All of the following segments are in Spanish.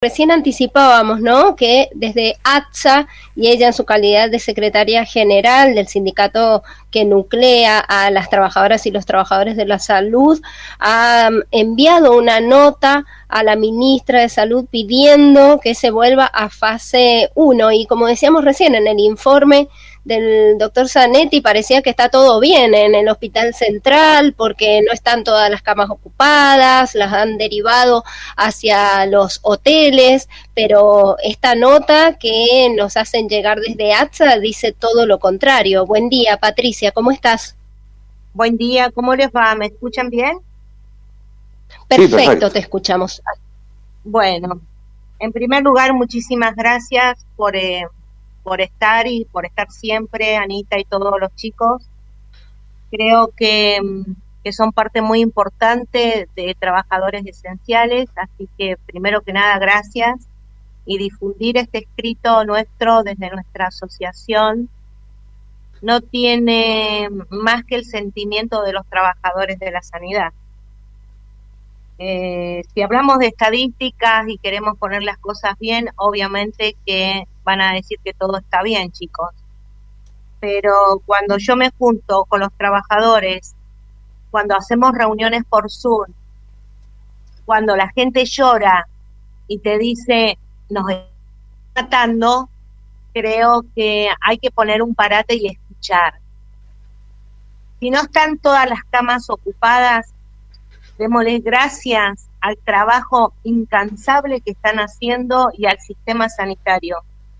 Recién anticipábamos, ¿no?, que desde ATSA y ella en su calidad de secretaria general del sindicato que nuclea a las trabajadoras y los trabajadores de la salud, ha enviado una nota a la ministra de Salud pidiendo que se vuelva a fase 1 y como decíamos recién en el informe del doctor Zanetti parecía que está todo bien en el hospital central porque no están todas las camas ocupadas, las han derivado hacia los hoteles, pero esta nota que nos hacen llegar desde ATSA dice todo lo contrario. Buen día, Patricia, ¿cómo estás? Buen día, ¿cómo les va? ¿Me escuchan bien? Perfecto, te escuchamos. Bueno, en primer lugar, muchísimas gracias por estar y por estar siempre, Anita y todos los chicos. Creo que son parte muy importante de trabajadores esenciales, así que primero que nada, gracias. Y difundir este escrito nuestro desde nuestra asociación no tiene más que el sentimiento de los trabajadores de la sanidad. Si hablamos de estadísticas y queremos poner las cosas bien, obviamente que van a decir que todo está bien, chicos. Pero cuando yo me junto con los trabajadores, cuando hacemos reuniones por Zoom, cuando la gente llora y te dice, nos están matando, creo que hay que poner un parate y escuchar. Si no están todas las camas ocupadas, démosles gracias al trabajo incansable que están haciendo y al sistema sanitario.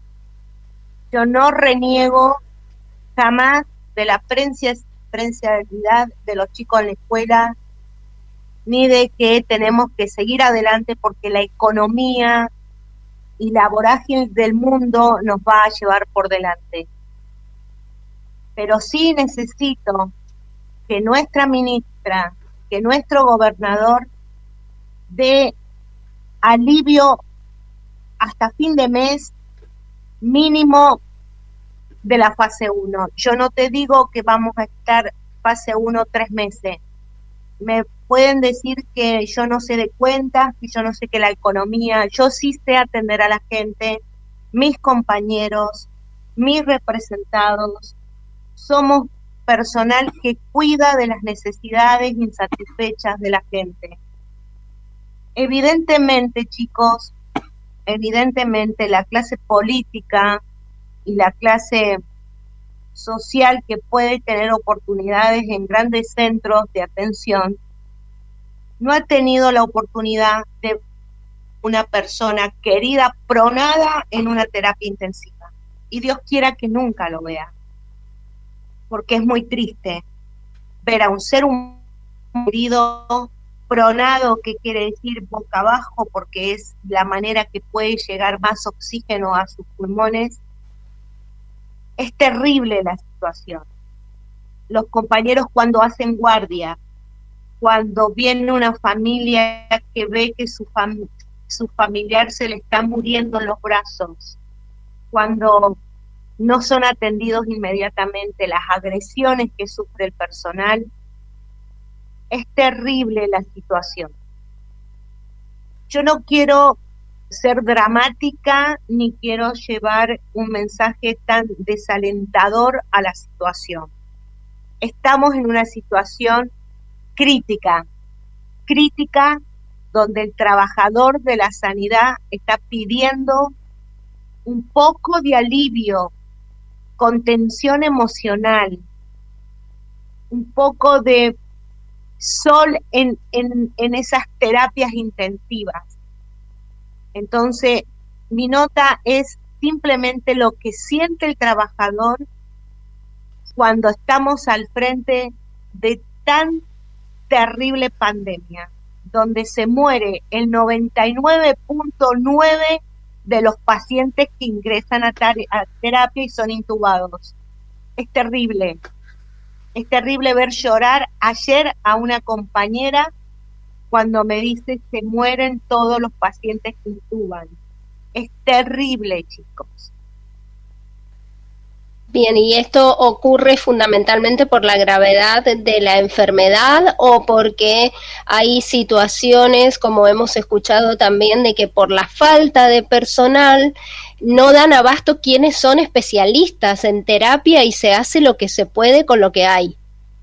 Yo no reniego jamás de la presencialidad de los chicos en la escuela, ni de que tenemos que seguir adelante porque la economía y la vorágine del mundo nos va a llevar por delante. Pero sí necesito que nuestra ministra, que nuestro gobernador dé alivio hasta fin de mes mínimo de la fase 1. Yo no te digo que vamos a estar fase 1 3 meses. Me pueden decir que yo no sé de cuentas, que yo no sé que la economía, yo sí sé atender a la gente, mis compañeros, mis representados, somos personal que cuida de las necesidades insatisfechas de la gente. Evidentemente, chicos, evidentemente la clase política y la clase social que puede tener oportunidades en grandes centros de atención, no ha tenido la oportunidad de una persona querida pronada en una terapia intensiva. Y Dios quiera que nunca lo vea, porque es muy triste ver a un ser humano querido pronado, que quiere decir boca abajo, porque es la manera que puede llegar más oxígeno a sus pulmones. Es terrible la situación. Los compañeros cuando hacen guardia, cuando viene una familia que ve que su familiar se le está muriendo en los brazos, cuando no son atendidos inmediatamente, las agresiones que sufre el personal, es terrible la situación. Yo no quiero ser dramática ni quiero llevar un mensaje tan desalentador a la situación. Estamos en una situación crítica, donde el trabajador de la sanidad está pidiendo un poco de alivio, contención emocional, un poco de sol en esas terapias intensivas. Entonces, mi nota es simplemente lo que siente el trabajador cuando estamos al frente de tan terrible pandemia, donde se muere el 99.9% de los pacientes que ingresan a terapia y son intubados. Es terrible ver llorar ayer a una compañera cuando me dice se mueren todos los pacientes que intuban. Es terrible, chicos. Bien, ¿y esto ocurre fundamentalmente por la gravedad de la enfermedad o porque hay situaciones, como hemos escuchado también, de que por la falta de personal no dan abasto quienes son especialistas en terapia y se hace lo que se puede con lo que hay?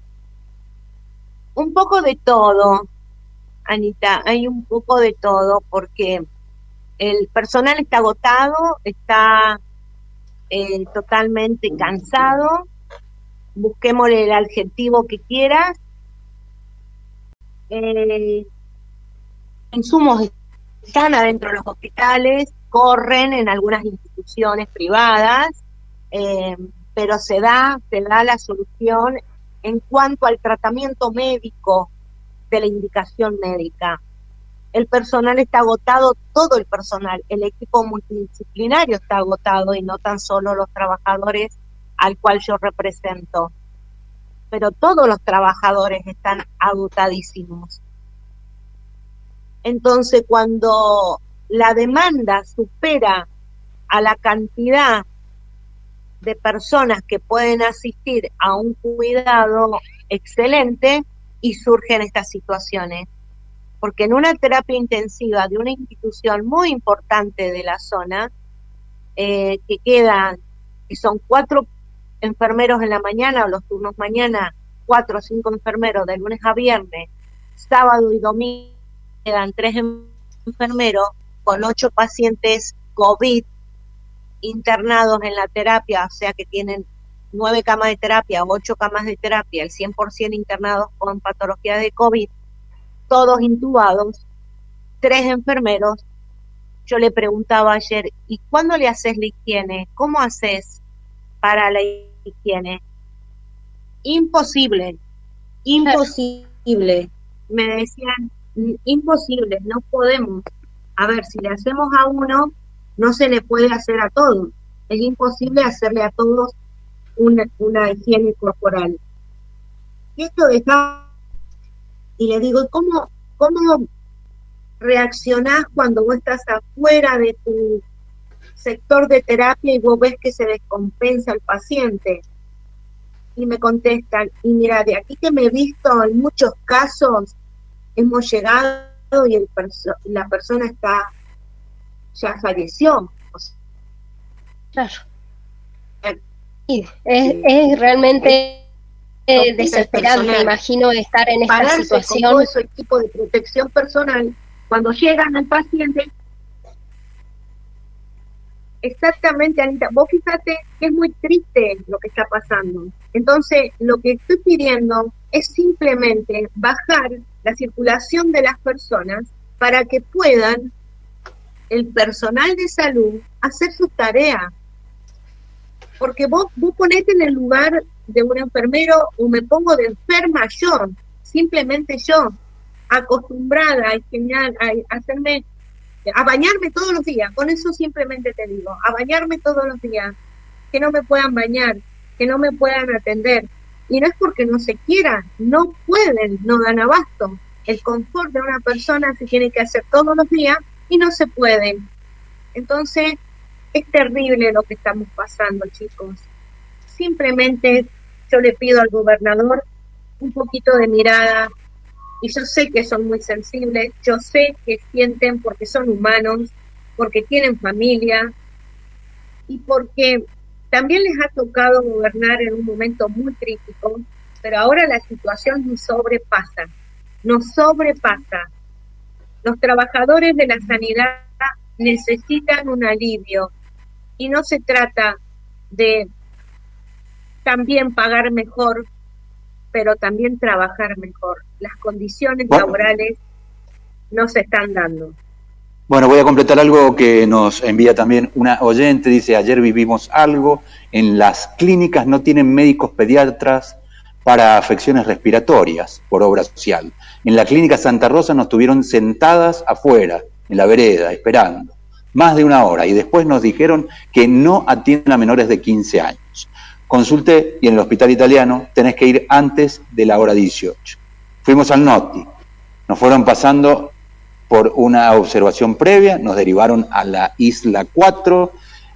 Un poco de todo, Anita, hay un poco de todo porque el personal está agotado, está totalmente cansado, busquémosle el adjetivo que quieras. Insumos están adentro de los hospitales, corren en algunas instituciones privadas, pero se da la solución en cuanto al tratamiento médico de la indicación médica. El personal está agotado, todo el personal, el equipo multidisciplinario está agotado y no tan solo los trabajadores al cual yo represento, pero todos los trabajadores están agotadísimos. Entonces, cuando la demanda supera a la cantidad de personas que pueden asistir a un cuidado excelente, y surgen estas situaciones. Porque en una terapia intensiva de una institución muy importante de la zona, que son 4 enfermeros en la mañana, o los turnos mañana, 4 o 5 enfermeros de lunes a viernes, sábado y domingo quedan 3 enfermeros con 8 pacientes COVID internados en la terapia, o sea que tienen 9 camas de terapia, 8 camas de terapia, el 100% internados con patología de COVID, todos intubados, 3 enfermeros. Yo le preguntaba ayer, ¿y cuándo le haces la higiene? ¿Cómo haces para la higiene? Imposible. Me decían, imposible, no podemos. A ver, si le hacemos a uno, no se le puede hacer a todos. Es imposible hacerle a todos una higiene corporal. Y esto deja, y le digo, ¿cómo reaccionás cuando vos estás afuera de tu sector de terapia y vos ves que se descompensa el paciente? Y me contestan, y mira, de aquí que me he visto en muchos casos, hemos llegado y la persona ya falleció. O sea, claro. Es realmente desesperante, me imagino, estar en esta situación. Con todo ese equipo de protección personal, cuando llegan al paciente, exactamente, Anita, vos fíjate que es muy triste lo que está pasando. Entonces, lo que estoy pidiendo es simplemente bajar la circulación de las personas para que puedan el personal de salud hacer su tarea. Porque vos ponete en el lugar de un enfermero, o me pongo de enferma yo, simplemente yo, acostumbrada a bañarme todos los días, con eso simplemente te digo, a bañarme todos los días, que no me puedan bañar, que no me puedan atender, y no es porque no se quiera, no pueden, no dan abasto. El confort de una persona se tiene que hacer todos los días y no se puede. Entonces, es terrible lo que estamos pasando, chicos. Simplemente yo le pido al gobernador un poquito de mirada, y yo sé que son muy sensibles, yo sé que sienten porque son humanos, porque tienen familia, y porque también les ha tocado gobernar en un momento muy crítico, pero ahora la situación nos sobrepasa. Los trabajadores de la sanidad necesitan un alivio, y no se trata de también pagar mejor, pero también trabajar mejor. Las condiciones laborales no se están dando. Bueno, voy a completar algo que nos envía también una oyente. Dice, ayer vivimos algo, en las clínicas no tienen médicos pediatras para afecciones respiratorias por obra social. En la clínica Santa Rosa nos tuvieron sentadas afuera, en la vereda, esperando, más de 1 hora, y después nos dijeron que no atienden a menores de 15 años. Consulté, y en el hospital italiano tenés que ir antes de la hora 18. Fuimos al Noti, nos fueron pasando por una observación previa, nos derivaron a la isla 4,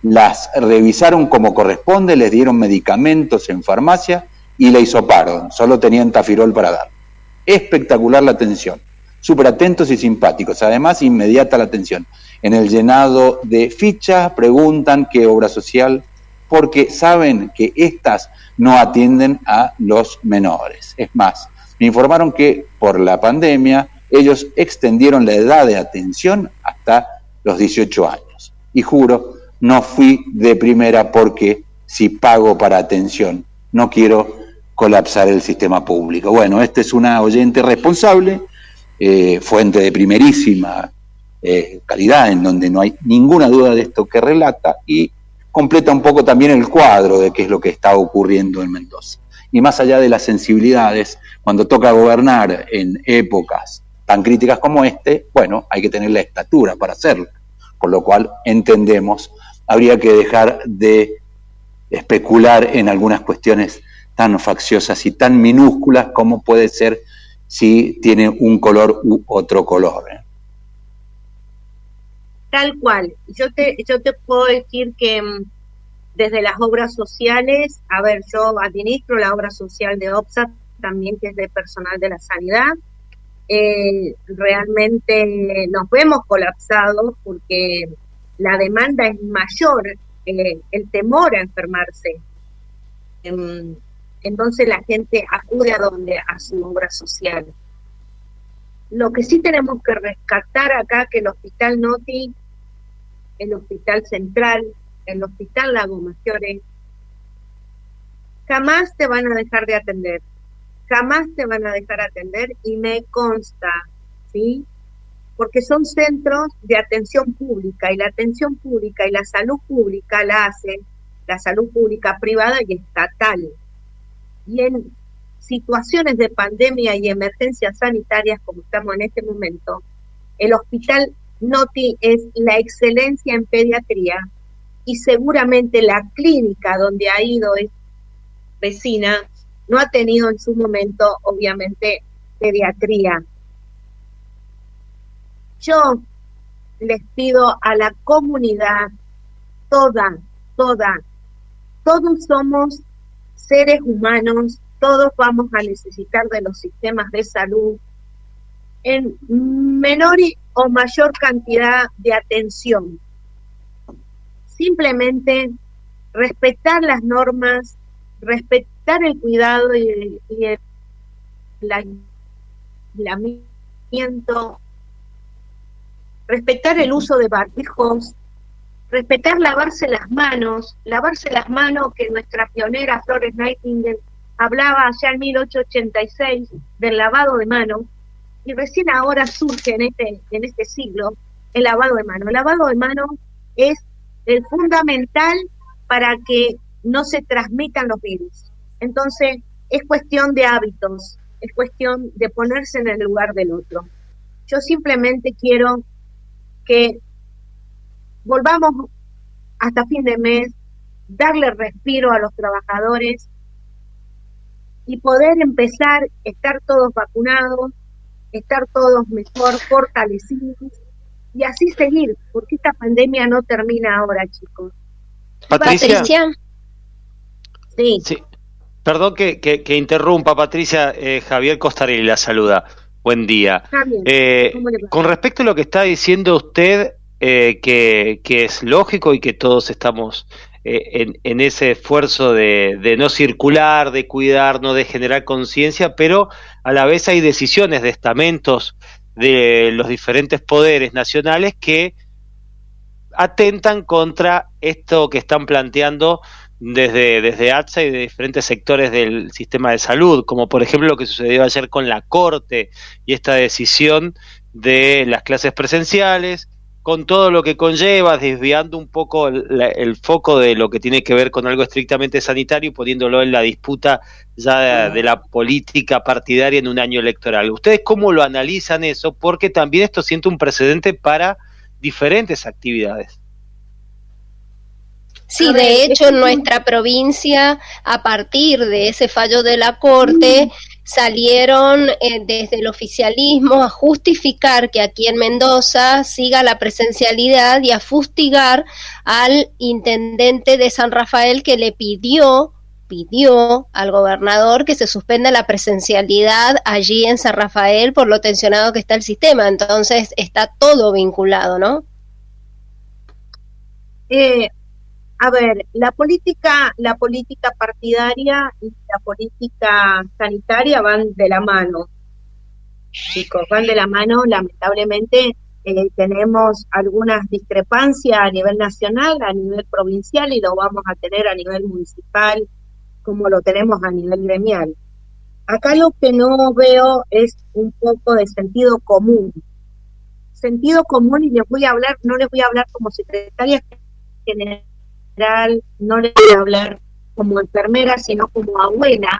las revisaron como corresponde, les dieron medicamentos en farmacia y la hisoparon, solo tenían Tafirol para dar. Espectacular la atención, súper atentos y simpáticos, además inmediata la atención. En el llenado de fichas preguntan qué obra social, porque saben que estas no atienden a los menores. Es más, me informaron que por la pandemia ellos extendieron la edad de atención hasta los 18 años. Y juro, no fui de primera porque si pago para atención, no quiero colapsar el sistema público. Bueno, esta es una oyente responsable, fuente de primerísima calidad, en donde no hay ninguna duda de esto que relata, y completa un poco también el cuadro de qué es lo que está ocurriendo en Mendoza. Y más allá de las sensibilidades, cuando toca gobernar en épocas tan críticas como bueno, hay que tener la estatura para hacerlo, por lo cual entendemos, habría que dejar de especular en algunas cuestiones tan facciosas y tan minúsculas como puede ser si tiene un color u otro color. Tal cual. Yo te puedo decir que desde las obras sociales, a ver, yo administro la obra social de OPSA, también que es de personal de la sanidad. Realmente nos vemos colapsados porque la demanda es mayor, el temor a enfermarse. Entonces la gente acude a su obra social. Lo que sí tenemos que rescatar acá, que el Hospital Noti, el Hospital Central, el Hospital Lago Maggiore, jamás te van a dejar de atender, jamás te van a dejar atender, y me consta, ¿sí? Porque son centros de atención pública, y la atención pública y la salud pública la hace la salud pública privada y estatal. Y en situaciones de pandemia y emergencias sanitarias como estamos en este momento, el Hospital Noti es la excelencia en pediatría, y seguramente la clínica donde ha ido es vecina no ha tenido en su momento, obviamente, pediatría. Yo les pido a la comunidad, todos somos seres humanos, todos vamos a necesitar de los sistemas de salud en menor o mayor cantidad de atención. Simplemente respetar las normas, respetar el cuidado y el aislamiento, respetar el uso de barbijos, respetar lavarse las manos, que nuestra pionera Florence Nightingale hablaba allá en 1886 del lavado de manos, y recién ahora surge en este siglo el lavado de manos. El lavado de manos es el fundamental para que no se transmitan los virus. Entonces, es cuestión de hábitos, es cuestión de ponerse en el lugar del otro. Yo simplemente quiero que volvamos hasta fin de mes, darle respiro a los trabajadores y poder empezar a estar todos vacunados, estar todos mejor, fortalecidos, y así seguir, porque esta pandemia no termina ahora, chicos. Patricia. Sí. Perdón que interrumpa, Patricia. Javier Costarelli la saluda. Buen día. Con respecto a lo que está diciendo usted, que es lógico y que todos estamos en ese esfuerzo de no circular, de cuidarnos, de generar conciencia, pero a la vez hay decisiones de estamentos de los diferentes poderes nacionales que atentan contra esto que están planteando desde ATSA y de diferentes sectores del sistema de salud, como por ejemplo lo que sucedió ayer con la Corte y esta decisión de las clases presenciales, con todo lo que conlleva, desviando un poco el foco de lo que tiene que ver con algo estrictamente sanitario y poniéndolo en la disputa ya de la política partidaria en un año electoral. ¿Ustedes cómo lo analizan eso? Porque también esto siente un precedente para diferentes actividades. Sí, de hecho en nuestra provincia, a partir de ese fallo de la Corte, salieron desde el oficialismo a justificar que aquí en Mendoza siga la presencialidad y a fustigar al intendente de San Rafael que le pidió al gobernador que se suspenda la presencialidad allí en San Rafael por lo tensionado que está el sistema. Entonces está todo vinculado, ¿no? A ver, la política partidaria y la política sanitaria van de la mano, chicos, van de la mano. Lamentablemente tenemos algunas discrepancias a nivel nacional, a nivel provincial, y lo vamos a tener a nivel municipal, como lo tenemos a nivel gremial. Acá lo que no veo es un poco de sentido común, y les voy a hablar, no les voy a hablar como secretaria general, no les voy a hablar como enfermera, sino como abuela,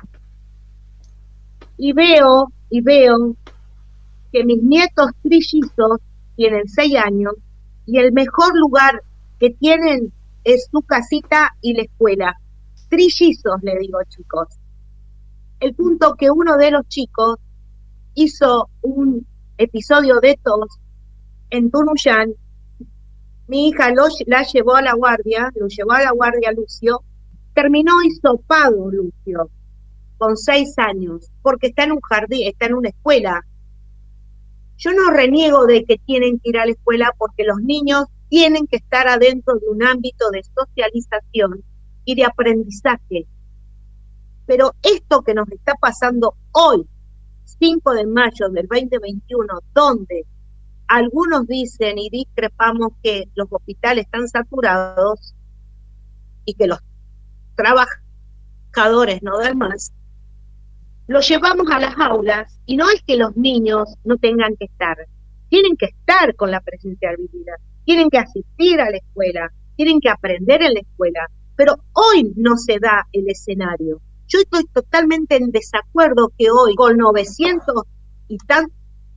y veo que mis nietos trillizos tienen 6 años, y el mejor lugar que tienen es su casita y la escuela. Trillizos, le digo, chicos. El punto que uno de los chicos hizo un episodio de tos en Tunuyán, mi hija lo llevó a la guardia, Lucio, terminó hisopado Lucio, con 6 años, porque está en un jardín, está en una escuela. Yo no reniego de que tienen que ir a la escuela porque los niños tienen que estar adentro de un ámbito de socialización y de aprendizaje. Pero esto que nos está pasando hoy, 5 de mayo del 2021, donde algunos dicen y discrepamos que los hospitales están saturados y que los trabajadores no dan más, lo llevamos a las aulas, y no es que los niños no tengan que estar, tienen que estar con la presencialidad, tienen que asistir a la escuela, tienen que aprender en la escuela, pero hoy no se da el escenario. Yo estoy totalmente en desacuerdo que hoy, con 900 y tantos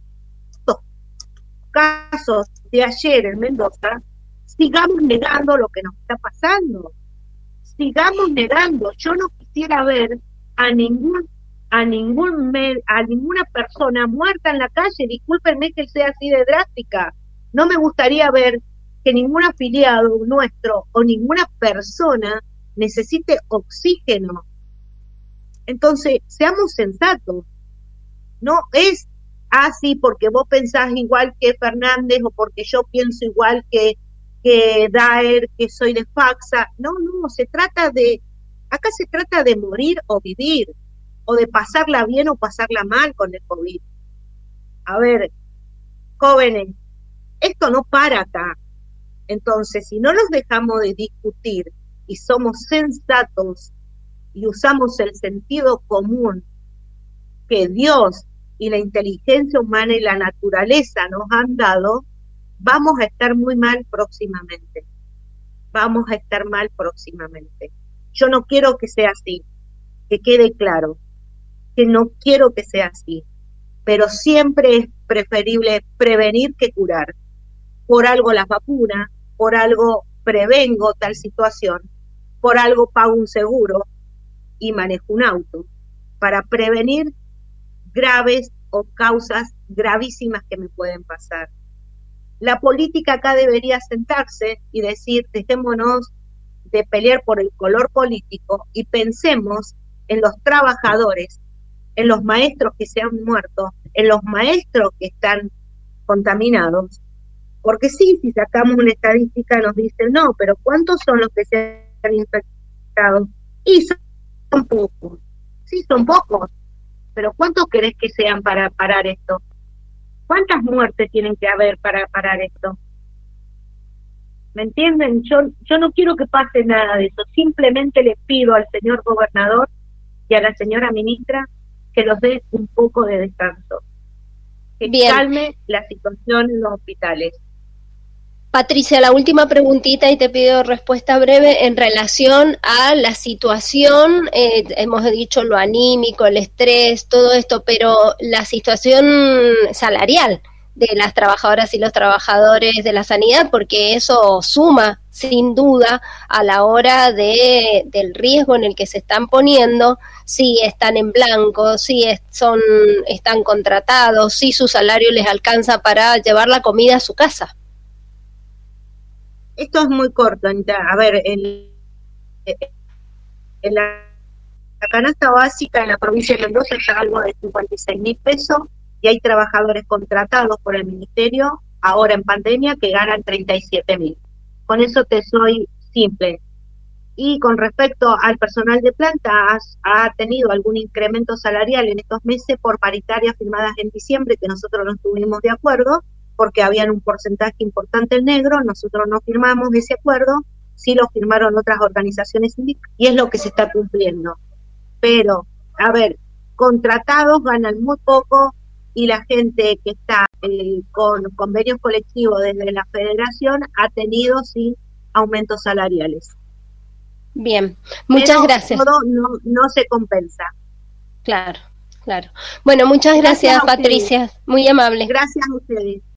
casos de ayer en Mendoza, sigamos negando lo que nos está pasando. Sigamos negando. Yo no quisiera ver a ninguna persona muerta en la calle, discúlpenme que sea así de drástica. No me gustaría ver que ningún afiliado nuestro o ninguna persona necesite oxígeno. Entonces, seamos sensatos. No es así porque vos pensás igual que Fernández o porque yo pienso igual que Daer, que soy de Faxa. No, acá se trata de morir o vivir, o de pasarla bien o pasarla mal con el COVID. A ver, jóvenes, esto no para acá. Entonces, si no nos dejamos de discutir y somos sensatos y usamos el sentido común que Dios y la inteligencia humana y la naturaleza nos han dado, vamos a estar muy mal próximamente. Vamos a estar mal próximamente. Yo no quiero que sea así, que quede claro, que no quiero que sea así, pero siempre es preferible prevenir que curar. Por algo las vacunas, por algo prevengo tal situación, por algo pago un seguro y manejo un auto, para prevenir graves o causas gravísimas que me pueden pasar. La política acá debería sentarse y decir, dejémonos de pelear por el color político y pensemos en los trabajadores, en los maestros que se han muerto, en los maestros que están contaminados. Porque sí, si sacamos una estadística nos dicen, no, pero ¿cuántos son los que se han infectado? Y son pocos. Sí, son pocos. Pero ¿cuántos querés que sean para parar esto? ¿Cuántas muertes tienen que haber para parar esto? ¿Me entienden? Yo no quiero que pase nada de eso. Simplemente le pido al señor gobernador y a la señora ministra que los dé un poco de descanso. Que calme la situación en los hospitales. Patricia, la última preguntita y te pido respuesta breve en relación a la situación, hemos dicho lo anímico, el estrés, todo esto, pero la situación salarial de las trabajadoras y los trabajadores de la sanidad, porque eso suma sin duda a la hora del riesgo en el que se están poniendo, si están en blanco, si están contratados, si su salario les alcanza para llevar la comida a su casa. Esto es muy corto, Anita. A ver, en la canasta básica en la provincia de Mendoza está algo de 56.000 pesos y hay trabajadores contratados por el ministerio ahora en pandemia que ganan 37.000. Con eso te soy simple. Y con respecto al personal de planta, ha tenido algún incremento salarial en estos meses por paritarias firmadas en diciembre, que nosotros no estuvimos de acuerdo, porque habían un porcentaje importante en negro, nosotros no firmamos ese acuerdo, sí lo firmaron otras organizaciones sindicales, y es lo que se está cumpliendo. Pero, a ver, contratados ganan muy poco, y la gente que está con convenios colectivos desde la federación ha tenido sí aumentos salariales. Bien, muchas gracias. Todo no se compensa. Claro, claro. Bueno, muchas gracias Patricia, muy amable. Gracias a ustedes.